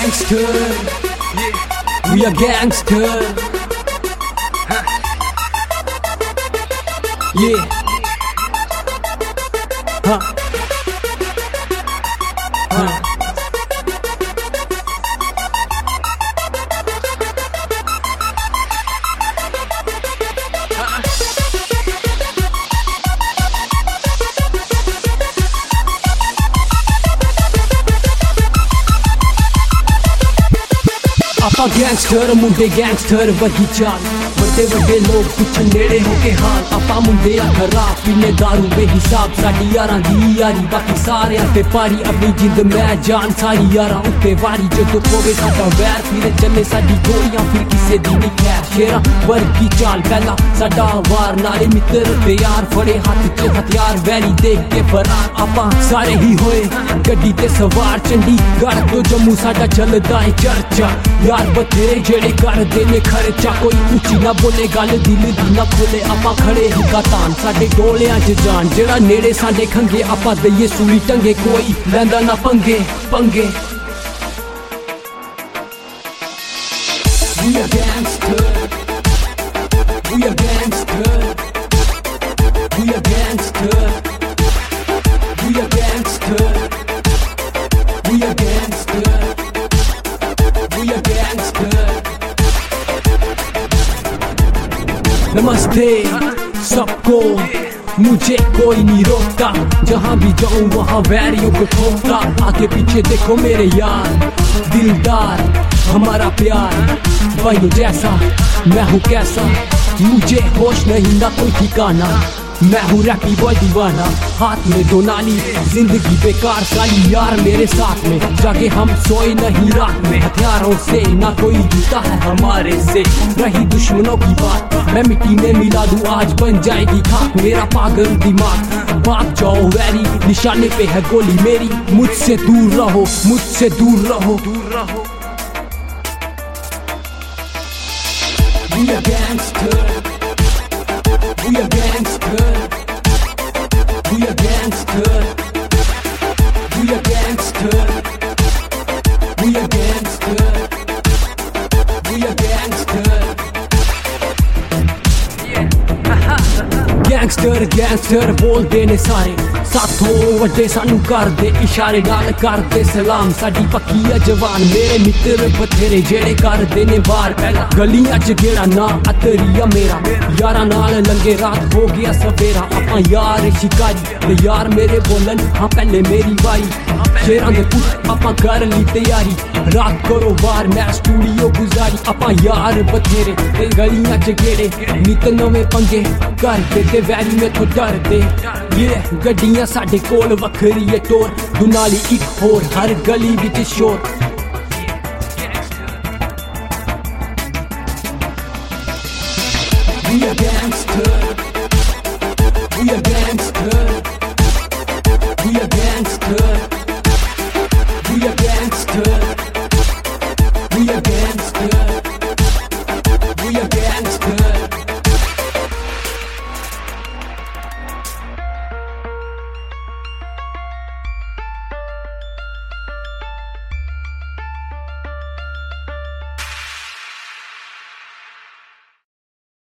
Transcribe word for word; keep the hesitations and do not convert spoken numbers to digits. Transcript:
gangster. We are gangster. Yeah. Huh. Huh. ਆਪਾਂ gangster ਮੁੰਡੇ gangster ਵਰਗੀ ਚਾਲ ਵੱਡੇ ਵੱਡੇ ਲੋਕ ਪੁੱਛਣ ਨੇੜੇ ਹੋ ਕੇ ਹਾਲ ਆਪਾਂ ਮੁੰਡੇ ਆ ਖਰਾਬ ਪੀਨੇ ਦਾਰੂ ਬੇਹਿਸਾਬ ਸਾਡੀ ਯਾਰਾਂ ਦੀ ਯਾਰੀ ਬਾਕੀ ਸਾਰਿਆਂ ਤੇ ਪਾਰੀ ਆਪਣੀ ਜਿੰਦ ਮੈਂ ਜਾਨ ਸਾਰੀ ਯਾਰਾਂ ਉੱਤੇ ਵਾਰੀ ਜਦੋਂ ਹੋਵੇ ਸਾਡਾ ਵੈਰ ਫਿਰ ਚੱਲੇ ਸਾਡੀ ਗੋਲੀਆਂ ਫਿਰ ਕਿਸੇ ਦੀ ਨਹੀਂ ਖੈਰ ਸ਼ੇਰਾਂ ਵਰਗੀ ਚਾਲ ਪਹਿਲਾਂ ਸਾਡਾ ਵਾਰ ਨਾਲੇ ਮਿੱਤਰ ਤੇ ਯਾਰ ਫੜੇ ਹੱਥ 'ਚ ਹਥਿਆਰ ਵੈਰੀ ਦੇਖ ਕੇ ਫਰਾਰ ਆਪਾਂ ਸਾਰੇ ਹੀ ਹੋਏ ਗੱਡੀ ਤੇ ਸਵਾਰ ਚੰਡੀਗੜ੍ਹ ਤੋਂ ਜੰਮੂ ਸਾਡਾ ਚੱਲਦਾ ਏ ਚਰਚਾ ਯਾਰ ਬਥੇਰੇ ਜਿਹੜੇ ਕਰਦੇ ਨੇ ਖਰਚਾ ਕੋਈ ਉੱਚੀ ਨਾ ਬੋਲੇ ਗੱਲ ਦਿਲ ਦੀ ਨਾ ਖੋਲੇ ਆਪਾਂ ਖੜੇ ਹੀ ਗਾਤਾਨ ਸਾਡੇ ਡੋਲਿਆਂ 'ਚ ਜਾਨ ਜਿਹੜਾ ਨੇੜੇ ਸਾਡੇ ਖੰਗੇ ਆਪਾਂ ਦਈਏ ਸੂਲੀ ਟੰਗੇ ਕੋਈ ਲੈਂਦਾ ਨਾ ਪੰਗੇ ਪੰਗੇ We are gangster. We are gangster. We are gangster. We are gangster. We are gangster. We are gangster. नमस्ते सबको मुझे कोई नहीं रोकता जहाँ भी जाऊँ वहाँ वैरियों को ठोकता आगे पीछे देखो मेरे यार दिलदार हमारा प्यार भाइयों जैसा मैं हूँ कैसा मुझे होश नहीं ना कोई ठिकाना मैं हूँ रैपी बॉय दीवाना हाथ में दो नाली जिंदगी बेकार साली यार मेरे साथ में जाके हम सोए नहीं रात में हथियारों से ना कोई जीता है हमारे से रही दुश्मनों की बात मैं मिट्टी में मिला दूं आज बन जाएगी खाक मेरा पागल दिमाग भाग जाओ वैरी निशाने पे है गोली मेरी मुझसे दूर रहो मुझसे दूर रहो दूर रहो We are gangster. We are gangster. We are gangster. We are gangster. We are gangster. We are gangster. Gangster, gangster बोलते ने सारे साथों वड्डे सानू करदे इशारे नाल करदे सलाम साडी पक्की आ जवान मेरे मित्र बथेरे जेड़े करदे ने बार पहला गलियां च गेड़ा ना अतरिया मेरा यारा नाल लंगे रात हो गया सवेरा आपां यार शिकारी ते यार मेरे बोलन हाँ पहले मेरी बारी शेरां दे पुट आपां कर ली तैयारी रात करो बार मैं स्टूडियो गुजारी आपां यार बथेरे ते गलियां च गेड़े नित नवे पंगे करदे ते वैरी में तो डरदे ये गड्डियां साडे कोल वखरी है टोर दुनाली एक होर हर गली विच शोर We are gangster.